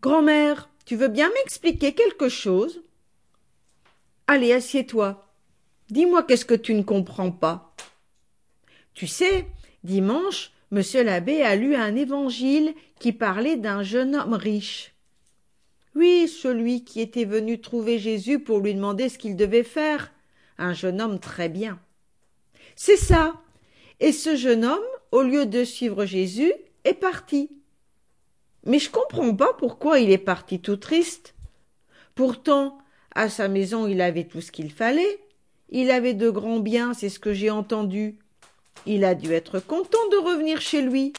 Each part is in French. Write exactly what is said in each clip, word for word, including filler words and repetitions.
Grand-mère, tu veux bien m'expliquer quelque chose? Allez, assieds-toi. Dis-moi qu'est-ce que tu ne comprends pas. Tu sais, dimanche, monsieur l'abbé a lu un évangile qui parlait d'un jeune homme riche. Oui, celui qui était venu trouver Jésus pour lui demander ce qu'il devait faire. Un jeune homme très bien. C'est ça. Et ce jeune homme, au lieu de suivre Jésus, est parti. Mais je comprends pas pourquoi il est parti tout triste. Pourtant, à sa maison, il avait tout ce qu'il fallait. Il avait de grands biens, c'est ce que j'ai entendu. Il a dû être content de revenir chez lui.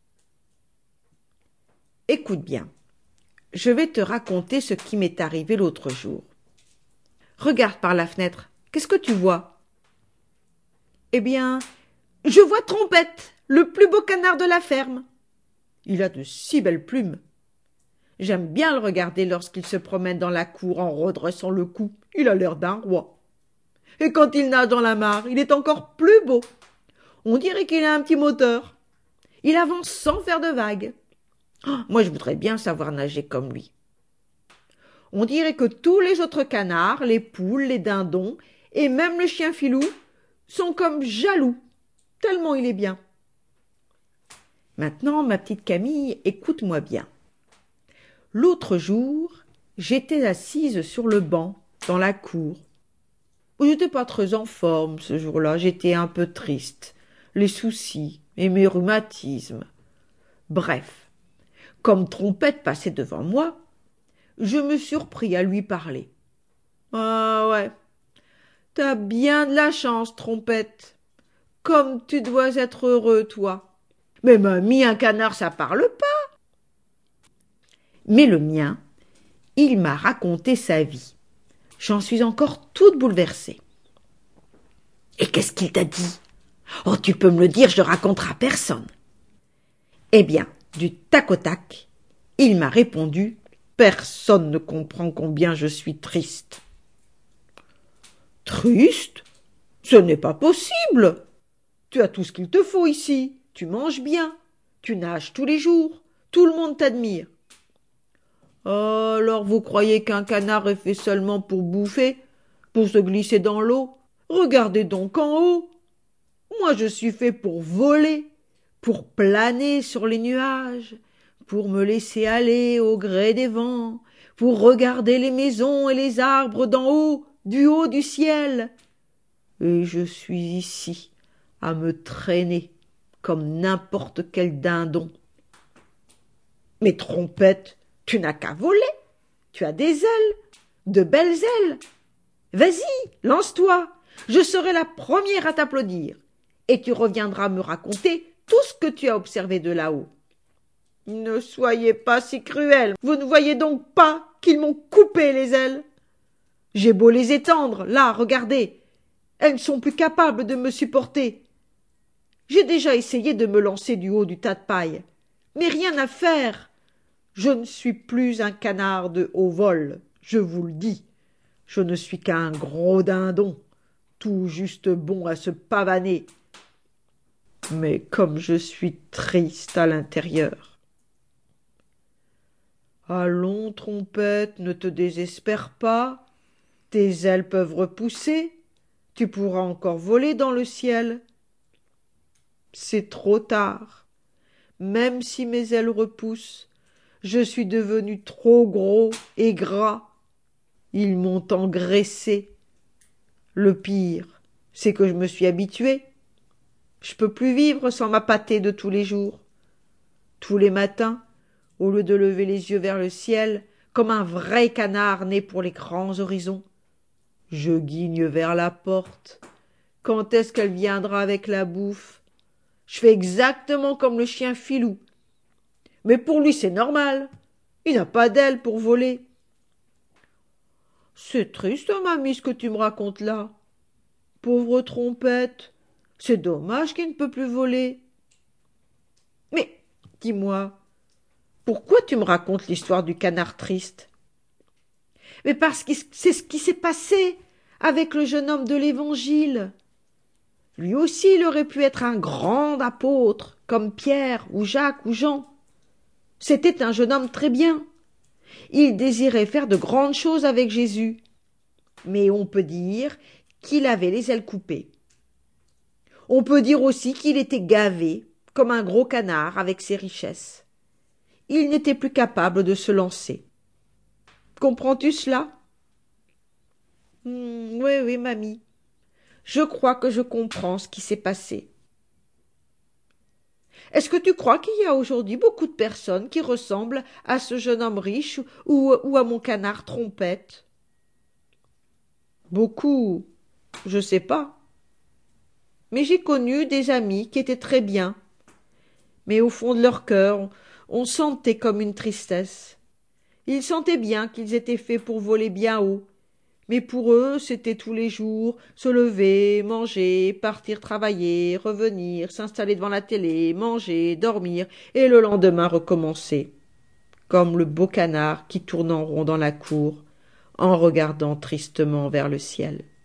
Écoute bien, je vais te raconter ce qui m'est arrivé l'autre jour. Regarde par la fenêtre, qu'est-ce que tu vois? Eh bien, je vois Trompette, le plus beau canard de la ferme. Il a de si belles plumes. J'aime bien le regarder lorsqu'il se promène dans la cour en redressant le cou. Il a l'air d'un roi. Et quand il nage dans la mare, il est encore plus beau. On dirait qu'il a un petit moteur. Il avance sans faire de vagues. Oh, moi, je voudrais bien savoir nager comme lui. On dirait que tous les autres canards, les poules, les dindons et même le chien filou sont comme jaloux, tellement il est bien. Maintenant, ma petite Camille, écoute-moi bien. L'autre jour, j'étais assise sur le banc, dans la cour. Je n'étais pas très en forme ce jour-là, j'étais un peu triste. Les soucis et mes rhumatismes. Bref, comme Trompette passait devant moi, je me surpris à lui parler. « Ah ouais, t'as bien de la chance, Trompette. Comme tu dois être heureux, toi. Mais mamie, un canard, ça parle pas. » Mais le mien, il m'a raconté sa vie. J'en suis encore toute bouleversée. « Et qu'est-ce qu'il t'a dit? Oh, tu peux me le dire, je le raconterai à personne. » Eh bien, du tac au tac, il m'a répondu « Personne ne comprend combien je suis triste. » Triste? Ce n'est pas possible. Tu as tout ce qu'il te faut ici. Tu manges bien. Tu nages tous les jours. Tout le monde t'admire. Alors vous croyez qu'un canard est fait seulement pour bouffer, pour se glisser dans l'eau? Regardez donc en haut. Moi je suis fait pour voler, pour planer sur les nuages, pour me laisser aller au gré des vents, pour regarder les maisons et les arbres d'en haut, du haut du ciel. Et je suis ici, à me traîner, comme n'importe quel dindon. Mais Trompette, tu n'as qu'à voler. Tu as des ailes, de belles ailes. Vas-y, lance-toi. Je serai la première à t'applaudir. Et tu reviendras me raconter tout ce que tu as observé de là-haut. Ne soyez pas si cruel. Vous ne voyez donc pas qu'ils m'ont coupé les ailes? J'ai beau les étendre, là, regardez. Elles ne sont plus capables de me supporter. J'ai déjà essayé de me lancer du haut du tas de paille. Mais rien à faire. Je ne suis plus un canard de haut vol, je vous le dis. Je ne suis qu'un gros dindon, tout juste bon à se pavaner. Mais comme je suis triste à l'intérieur. Allons, Trompette, ne te désespère pas. Tes ailes peuvent repousser. Tu pourras encore voler dans le ciel. C'est trop tard. Même si mes ailes repoussent, je suis devenu trop gros et gras. Ils m'ont engraissé. Le pire, c'est que je me suis habitué. Je peux plus vivre sans ma pâtée de tous les jours. Tous les matins, au lieu de lever les yeux vers le ciel, comme un vrai canard né pour les grands horizons, je guigne vers la porte. Quand est-ce qu'elle viendra avec la bouffe? Je fais exactement comme le chien filou. Mais pour lui, c'est normal. Il n'a pas d'ailes pour voler. C'est triste, mamie, ce que tu me racontes là. Pauvre Trompette, c'est dommage qu'il ne peut plus voler. Mais, dis-moi, pourquoi tu me racontes l'histoire du canard triste? Mais parce que c'est ce qui s'est passé avec le jeune homme de l'Évangile. Lui aussi, il aurait pu être un grand apôtre, comme Pierre ou Jacques ou Jean. C'était un jeune homme très bien. Il désirait faire de grandes choses avec Jésus, mais on peut dire qu'il avait les ailes coupées. On peut dire aussi qu'il était gavé, comme un gros canard avec ses richesses. Il n'était plus capable de se lancer. Comprends-tu cela? Hmm, oui, oui, mamie. Je crois que je comprends ce qui s'est passé. Est-ce que tu crois qu'il y a aujourd'hui beaucoup de personnes qui ressemblent à ce jeune homme riche ou, ou à mon canard trompette? Beaucoup, je sais pas. Mais j'ai connu des amis qui étaient très bien. Mais au fond de leur cœur, on sentait comme une tristesse. Ils sentaient bien qu'ils étaient faits pour voler bien haut. Mais pour eux, c'était tous les jours se lever, manger, partir travailler, revenir, s'installer devant la télé, manger, dormir, et le lendemain recommencer, comme le beau canard qui tourne en rond dans la cour, en regardant tristement vers le ciel.